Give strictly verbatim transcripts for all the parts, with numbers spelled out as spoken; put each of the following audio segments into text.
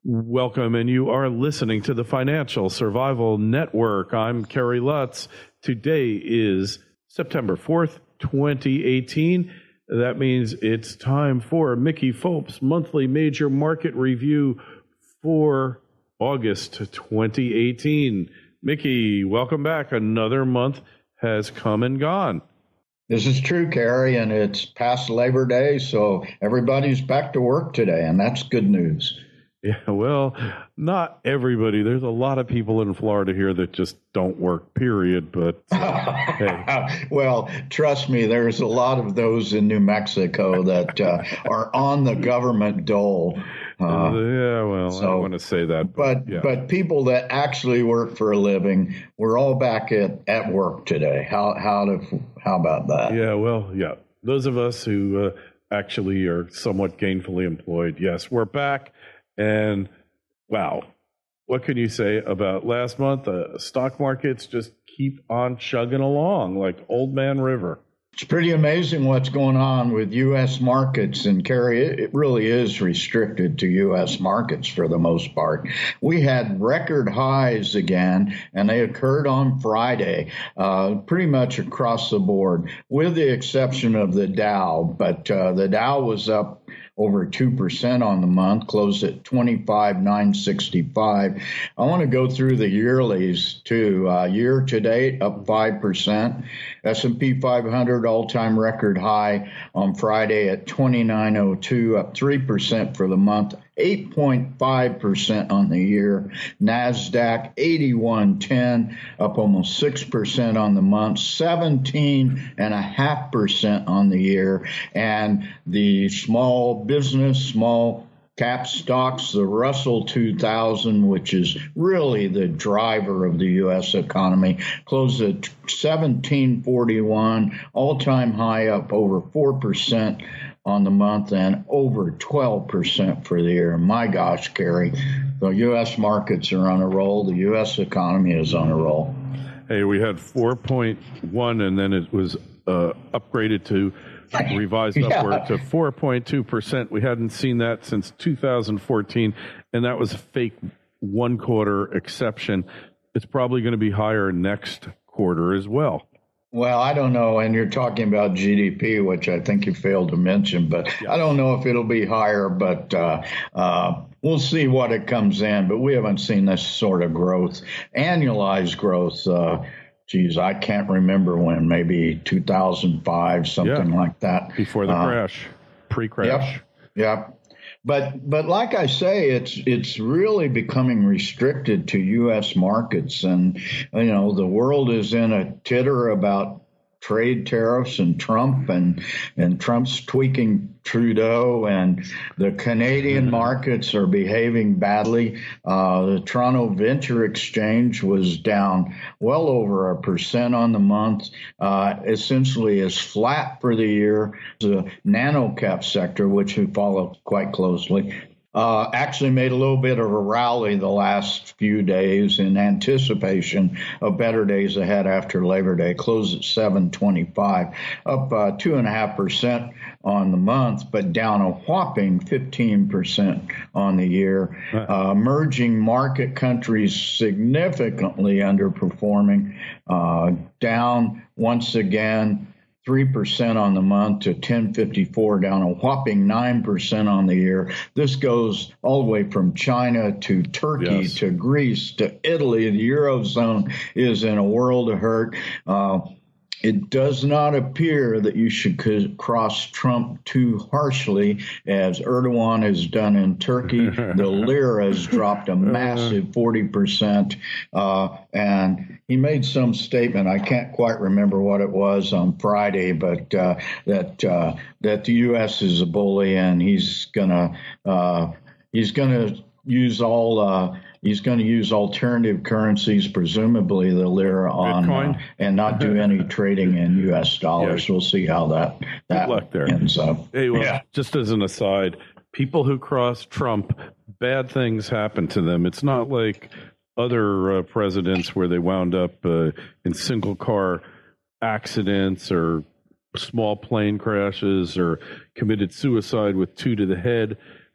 Welcome, and you are listening to the Financial Survival Network. I'm Kerry Lutz. Today is September fourth, twenty eighteen. That means it's time for Mickey Fulp's monthly major market review for August twenty eighteen. Mickey, welcome back. Another month has come and gone. This is true, Kerry, and it's past Labor Day, so everybody's back to work today, and that's good news. Yeah, well, not everybody. There's a lot of people in Florida here that just don't work, period. But uh, hey. Well, trust me, there's a lot of those in New Mexico that uh, are on the government dole. Uh, uh, yeah, well, so, I don't want to say that. But but, yeah. but people that actually work for a living, we're all back at, at work today. How how to, how about that? Yeah, well, yeah. Those of us who uh, actually are somewhat gainfully employed, yes, we're back. And wow, what can you say about last month? The uh, stock markets just keep on chugging along like Old Man River. It's pretty amazing what's going on with U S markets. And Kerry, it really is restricted to U S markets for the most part. We had record highs again, and they occurred on Friday, uh, pretty much across the board, with the exception of the Dow. But uh, the Dow was up over two percent on the month, closed at twenty-five nine sixty-five. I want to go through the yearlies, too. Uh, year to date, up five percent. S and P five hundred all-time record high on Friday at twenty-nine oh two, up three percent for the month, eight point five percent on the year. NASDAQ eighty-one ten, up almost six percent on the month, seventeen point five percent on the year. And the small business, small cap stocks, the Russell two thousand, which is really the driver of the U S economy, closed at seventeen forty-one, all-time high, up over four percent on the month and over twelve percent for the year. My gosh, Kerry, the U S markets are on a roll. The U S economy is on a roll. Hey, we had four point one, and then it was uh, upgraded to revised yeah. upward to four point two percent. We hadn't seen that since two thousand fourteen, and that was a fake one-quarter exception. It's probably going to be higher next quarter as well. Well, I don't know, and you're talking about G D P, which I think you failed to mention, but yeah. I don't know if it'll be higher, but uh, uh, we'll see what it comes in. But we haven't seen this sort of growth, annualized growth. Uh, geez, I can't remember when, maybe two thousand five, something yeah. like that. Before the uh, crash, pre-crash. Yep, yep. But but like I say, it's it's really becoming restricted to U S markets. And, you know, the world is in a titter about trade tariffs and Trump and, and Trump's tweaking Trudeau, and the Canadian markets are behaving badly. Uh, the Toronto Venture Exchange was down well over a percent on the month, uh, essentially is flat for the year. The nano cap sector, which we follow quite closely, Uh, actually made a little bit of a rally the last few days in anticipation of better days ahead after Labor Day. Closed at seven twenty-five, up uh, two point five percent on the month, but down a whopping fifteen percent on the year. Uh, emerging market countries significantly underperforming, uh, down once again three percent on the month to ten fifty-four, down a whopping nine percent on the year. This goes all the way from China to Turkey yes. to Greece to Italy. The Eurozone is in a world of hurt. Uh, It does not appear that you should cross Trump too harshly, as Erdogan has done in Turkey. The lira has dropped a massive forty percent, uh, and he made some statement, I can't quite remember what it was, on Friday, but uh, that uh, that the U S is a bully, and he's gonna uh, he's gonna use all. Uh, He's going to use alternative currencies, presumably the lira, on uh, and not do any trading in U S dollars. Yeah. We'll see how that that luck there. ends up. Hey, well, yeah. just as an aside, people who cross Trump, bad things happen to them. It's not like other uh, presidents where they wound up uh, in single car accidents or small plane crashes or committed suicide with two to the head.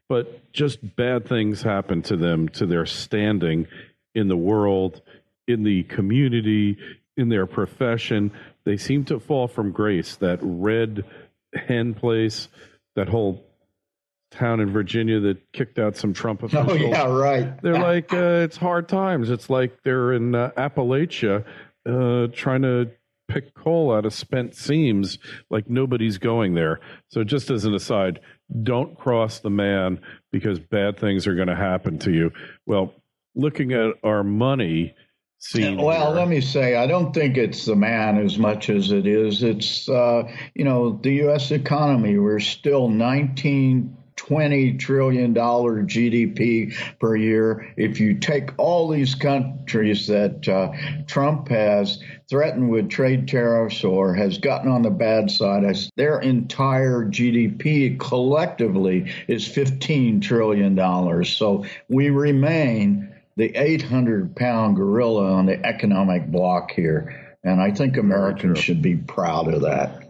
but just bad things happen to them, to their standing in the world, in the community, in their profession. They seem to fall from grace. That Red Hen place, that whole town in Virginia that kicked out some Trump officials. Oh, yeah, right. They're like, uh, it's hard times. It's like they're in uh, Appalachia uh, trying to pick coal out of spent seams, like nobody's going there. So just as an aside, don't cross the man because bad things are going to happen to you. Well, looking at our money scene Well, here, let me say, I don't think it's the man as much as it is. It's, uh, you know, the U S economy. We're still nineteen, twenty trillion dollars G D P per year. If you take all these countries that uh, Trump has threatened with trade tariffs or has gotten on the bad side, as their entire G D P collectively is fifteen trillion dollars. So we remain the eight hundred pound gorilla on the economic block here. And I think Americans should be proud of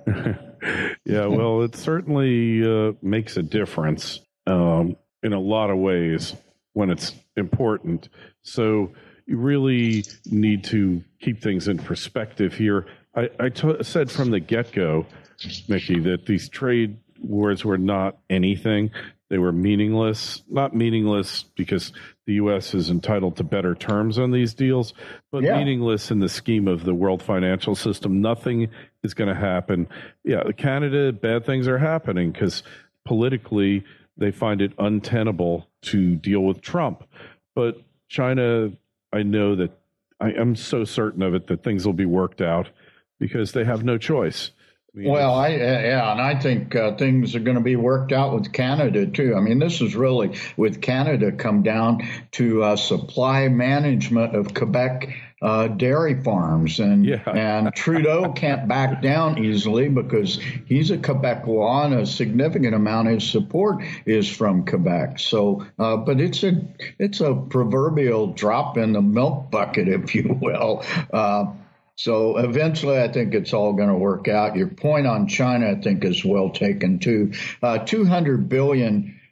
that. Yeah, well, it certainly uh, makes a difference um, in a lot of ways when it's important. So you really need to keep things in perspective here. I, I t- said from the get-go, Mickey, that these trade wars were not anything. They were meaningless, not meaningless because the U S is entitled to better terms on these deals, but yeah. meaningless in the scheme of the world financial system. Nothing is going to happen. Yeah, Canada, bad things are happening because politically they find it untenable to deal with Trump. But China, I know that I am so certain of it that things will be worked out because they have no choice. I mean, well, I, yeah, and I think uh, things are going to be worked out with Canada, too. I mean, this is really, with Canada, come down to uh, supply management of Quebec uh, dairy farms. And, yeah. and Trudeau can't back down easily because he's a Quebecois and a significant amount of his support is from Quebec. So, uh, but it's a, it's a proverbial drop in the milk bucket, if you will. Uh, So eventually, I think it's all going to work out. Your point on China, I think, is well taken, too. Uh, two hundred billion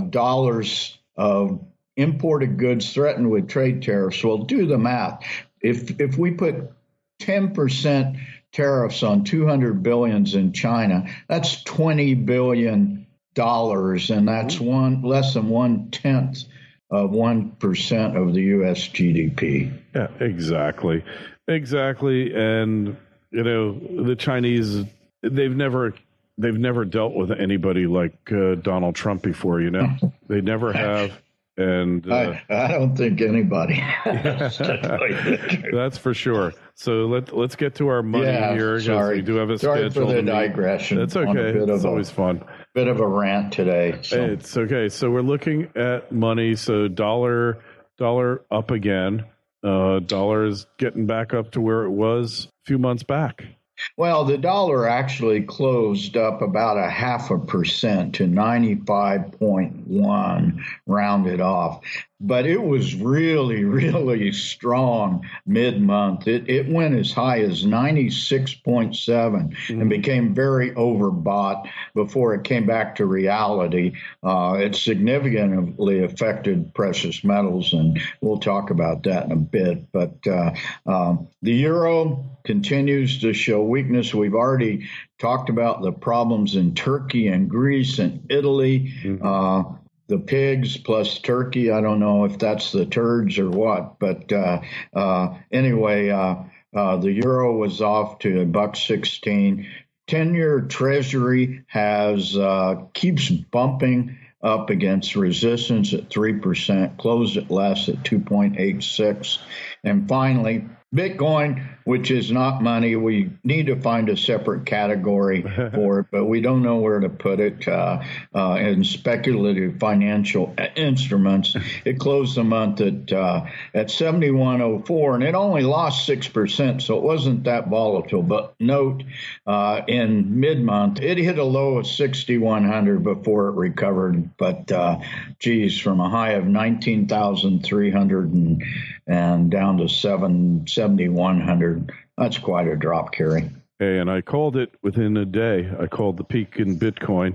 dollars uh, of imported goods threatened with trade tariffs. Well, do the math. If if we put ten percent tariffs on two hundred billions in China, that's twenty billion dollars, and that's one less than one-tenth of one percent of the U S G D P. Yeah, exactly. Exactly. And, you know, the Chinese, they've never they've never dealt with anybody like uh, Donald Trump before, you know. They never have. And uh, I, I don't think anybody has. That's for sure. So let, let's get to our money yeah, here. Sorry. We do have a sorry schedule. for the digression. That's okay. It's always a, fun. Bit of a rant today. So. It's okay. So we're looking at money. So dollar, dollar up again. Uh, dollar is getting back up to where it was a few months back. Well, the dollar actually closed up about a half a percent to ninety-five point one, rounded off. But it was really, really strong mid-month. It, it went as high as ninety-six point seven mm-hmm. and became very overbought before it came back to reality. Uh, it significantly affected precious metals, and we'll talk about that in a bit. But uh, um, the euro continues to show weakness. We've already talked about the problems in Turkey and Greece and Italy. Mm-hmm. Uh, The pigs plus Turkey, I don't know if that's the turds or what, but uh, uh, anyway, uh, uh, the euro was off to a buck sixteen. ten-year Treasury has uh, keeps bumping up against resistance at three percent, closed at less at two point eight six. And finally, Bitcoin, which is not money. We need to find a separate category for it, but we don't know where to put it uh, uh, in speculative financial instruments. It closed the month at uh, at seventy-one oh four, and it only lost six percent, so it wasn't that volatile. But note, uh, in mid-month, it hit a low of sixty-one hundred before it recovered. But, uh, geez, from a high of nineteen thousand three hundred and, and down to seven seventy-one hundred. That's quite a drop, Kerry. Hey, and I called it within a day. I called the peak in Bitcoin.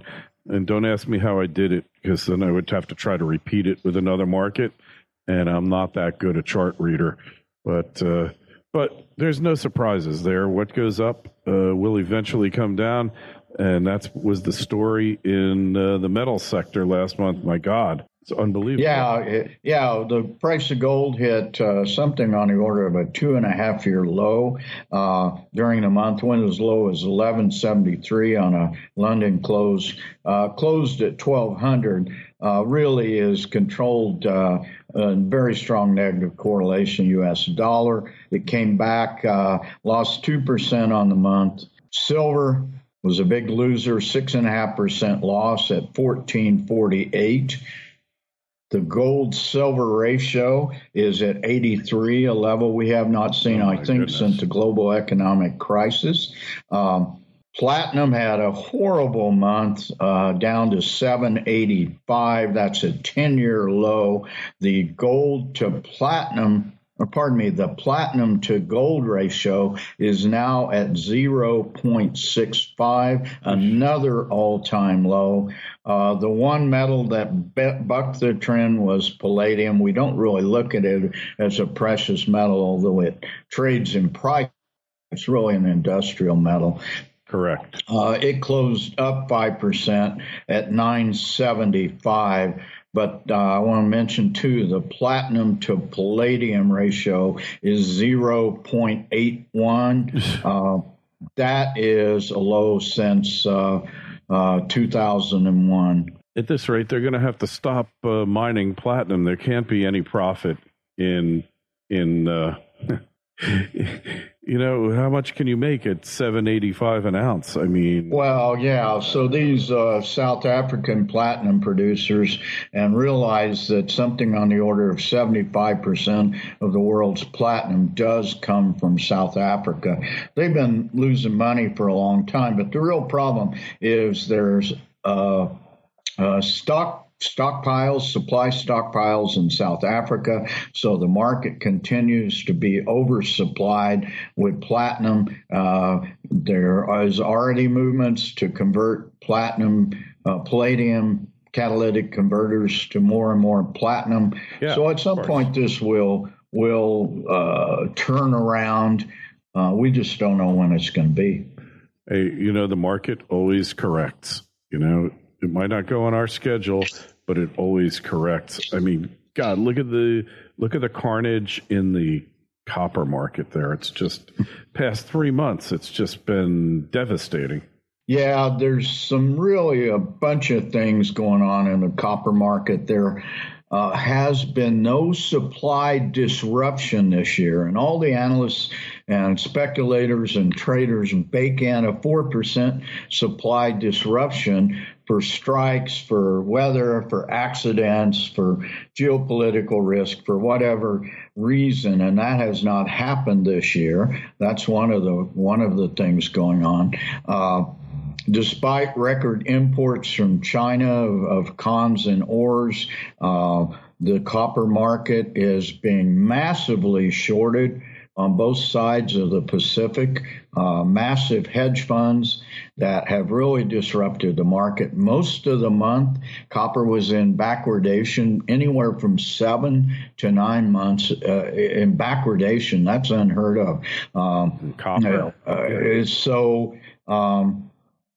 And don't ask me how I did it, because then I would have to try to repeat it with another market, and I'm not that good a chart reader. But uh, but there's no surprises there. What goes up uh, will eventually come down, and that was the story in uh, the metal sector last month. My God. It's unbelievable. Yeah, it, yeah. The price of gold hit uh, something on the order of a two and a half year low uh, during the month. Went as low as eleven seventy-three on a London close. Uh, closed at twelve hundred. Uh, really is controlled. Uh, a very strong negative correlation. U S dollar. It came back, uh, lost two percent on the month. Silver was a big loser, six and a half percent loss at fourteen forty-eight. The gold-silver ratio is at eighty-three, a level we have not seen, oh I think, goodness. since the global economic crisis. Um, platinum had a horrible month, uh, down to seven eighty-five. That's a ten-year low. The gold to platinum, or pardon me, the platinum to gold ratio is now at zero point six five, another all-time low. Uh, the one metal that bucked the trend was palladium. We don't really look at it as a precious metal, although it trades in price. It's really an industrial metal. Correct. Uh, it closed up five percent at nine seventy-five. But uh, I want to mention, too, the platinum to palladium ratio is zero point eight one. Uh, that is a low since uh, uh, two thousand one. At this rate, they're going to have to stop uh, mining platinum. There can't be any profit in in. Uh, you know, how much can you make at seven eighty-five an ounce? I mean, well, yeah. So these uh, South African platinum producers, and realize that something on the order of seventy-five percent of the world's platinum does come from South Africa. They've been losing money for a long time, but the real problem is there's uh, uh, stock. Stockpiles, supply stockpiles in South Africa. So the market continues to be oversupplied with platinum. Uh, there is already movements to convert platinum, uh, palladium catalytic converters to more and more platinum. Yeah, so at some point this will will uh, turn around. Uh, we just don't know when it's going to be. Hey, you know, the market always corrects, you know. It might not go on our schedule, but it always corrects. I mean, God, look at the look at the carnage in the copper market there. It's just past three months. It's just been devastating. Yeah, there's some really a bunch of things going on in the copper market. There uh, has been no supply disruption this year, and all the analysts and speculators and traders bake in a four percent supply disruption for strikes, for weather, for accidents, for geopolitical risk, for whatever reason, and that has not happened this year. That's one of the one of the things going on. Uh, despite record imports from China of, of cons and ores, uh, the copper market is being massively shorted on both sides of the Pacific. Uh, massive hedge funds that have really disrupted the market. Most of the month, copper was in backwardation, anywhere from seven to nine months uh, in backwardation. That's unheard of. Um, copper. Uh, so um,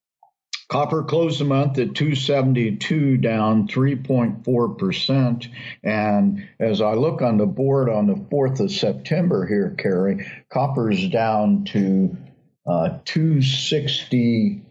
copper closed the month at two seventy-two, down three point four percent. And as I look on the board on the fourth of September here, Kerry, copper is down to uh, two sixty-four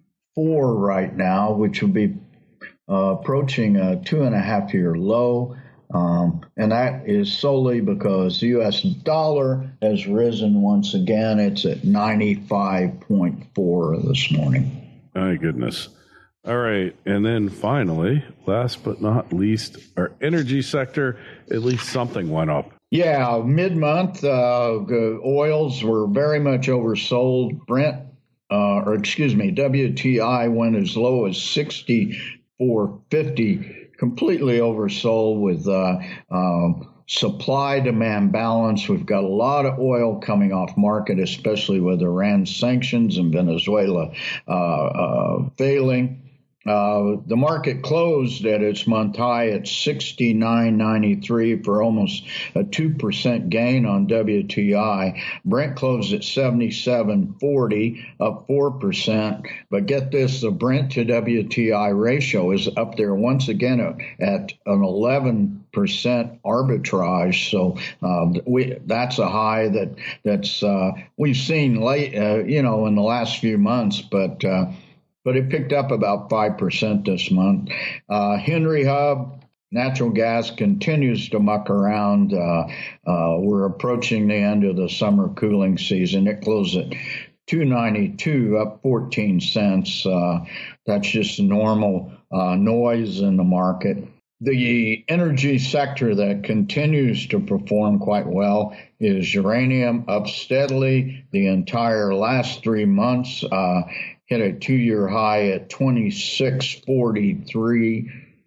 right now, which will be uh, approaching a two and a half year low. Um, and that is solely because the U S dollar has risen once again. It's at ninety-five point four this morning. My goodness. All right. And then finally, last but not least, our energy sector, at least something went up. Yeah, mid-month, uh, the oils were very much oversold. Brent, uh, or excuse me, W T I went as low as sixty-four fifty, completely oversold with uh, um, supply-demand balance. We've got a lot of oil coming off market, especially with Iran sanctions and Venezuela uh, uh, failing. Uh, the market closed at its month high at sixty-nine ninety-three for almost a two percent gain on W T I. Brent closed at seventy-seven forty, up four percent. But get this, the Brent to W T I ratio is up there once again at an eleven percent arbitrage. So um, we that's a high that that's uh, we've seen late, uh, you know, in the last few months, but uh, But it picked up about five percent this month. Uh, Henry Hub, natural gas continues to muck around. Uh, uh, we're approaching the end of the summer cooling season. It closed at two ninety-two, up fourteen cents. Uh, that's just normal uh, noise in the market. The energy sector that continues to perform quite well is uranium, up steadily the entire last three months. Uh, hit a two-year high at twenty-six forty-three.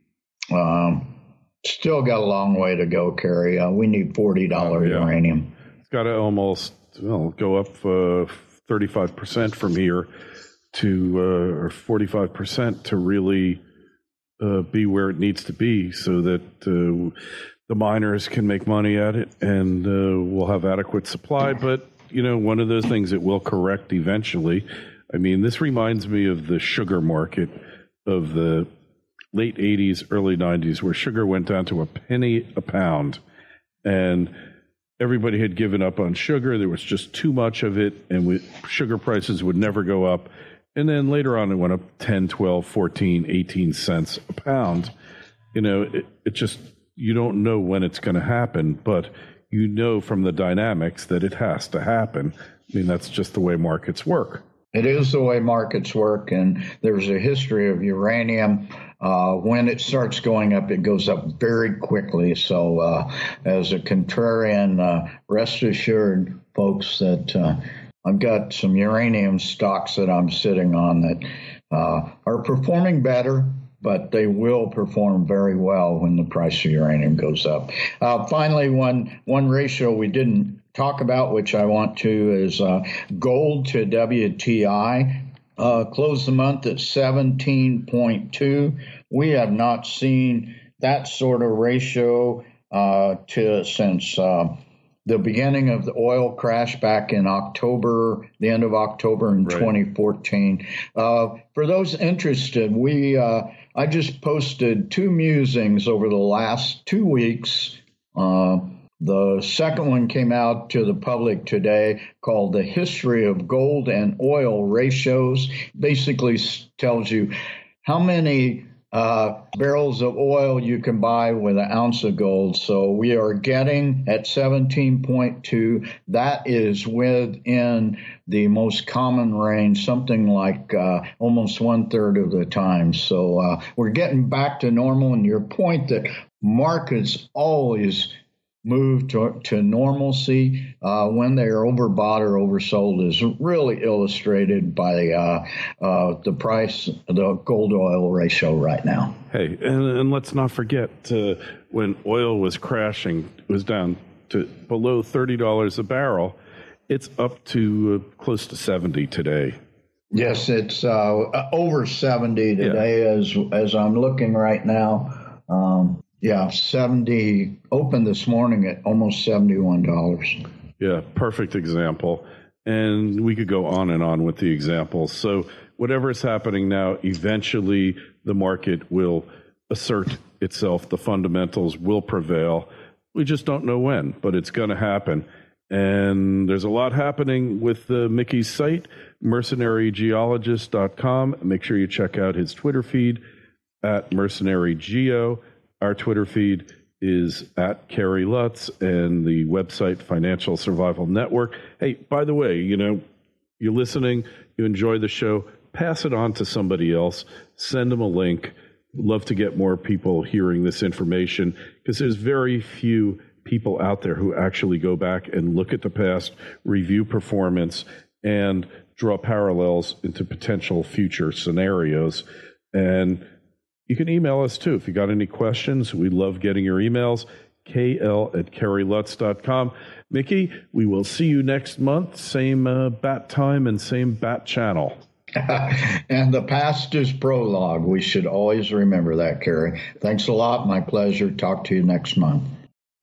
Um, still got a long way to go, Kerry. Uh, we need forty dollars oh, yeah. uranium. It's got to almost well, go up uh, thirty-five percent from here to, uh, or forty-five percent to really uh, be where it needs to be so that uh, the miners can make money at it and uh, we'll have adequate supply. But, you know, one of those things that will correct eventually. I mean, this reminds me of the sugar market of the late eighties, early nineties, where sugar went down to a penny a pound. And everybody had given up on sugar. There was just too much of it, and we, sugar prices would never go up. And then later on, it went up ten, twelve, fourteen, eighteen cents a pound. You know, it, it just, you don't know when it's going to happen, but you know from the dynamics that it has to happen. I mean, that's just the way markets work. It is the way markets work, and there's a history of uranium. Uh, when it starts going up, it goes up very quickly. So uh, as a contrarian, uh, rest assured, folks, that uh, I've got some uranium stocks that I'm sitting on that uh, are performing better, but they will perform very well when the price of uranium goes up. Uh, finally, one one ratio we didn't talk about, which I want to, is uh, gold to W T I. Uh, closed the month at seventeen point two. We have not seen that sort of ratio uh, to since uh, the beginning of the oil crash back in October, the end of October in right. twenty fourteen. Uh, for those interested, we uh, I just posted two musings over the last two weeks. Uh, The second one came out to the public today called The History of Gold and Oil Ratios. Basically tells you how many uh, barrels of oil you can buy with an ounce of gold. So we are getting at seventeen point two. That is within the most common range, something like uh, almost one third of the time. So uh, we're getting back to normal. And your point that markets always move to, to normalcy uh, when they are overbought or oversold is really illustrated by uh, uh, the price, the gold oil ratio right now. Hey, and, and let's not forget uh, when oil was crashing, it was down to below thirty dollars a barrel. It's up to uh, close to seventy today. Yes, it's uh, over seventy today yeah. as as I'm looking right now. Um, Yeah, seventy opened this morning at almost seventy-one dollars. Yeah, perfect example. And we could go on and on with the examples. So whatever is happening now, eventually the market will assert itself. The fundamentals will prevail. We just don't know when, but it's going to happen. And there's a lot happening with uh, Mickey's site, mercenary geologist dot com. Make sure you check out his Twitter feed at mercenarygeo. Our Twitter feed is at Kerry Lutz, and the website Financial Survival Network. Hey, by the way, you know, you're listening, you enjoy the show, pass it on to somebody else, send them a link. Love to get more people hearing this information because there's very few people out there who actually go back and look at the past, review performance, and draw parallels into potential future scenarios. And you can email us, too, if you got any questions. We love getting your emails, K L at Kerry Lutz dot com. Mickey, we will see you next month, same uh, bat time and same bat channel. And the past is prologue. We should always remember that, Kerry. Thanks a lot. My pleasure. Talk to you next month.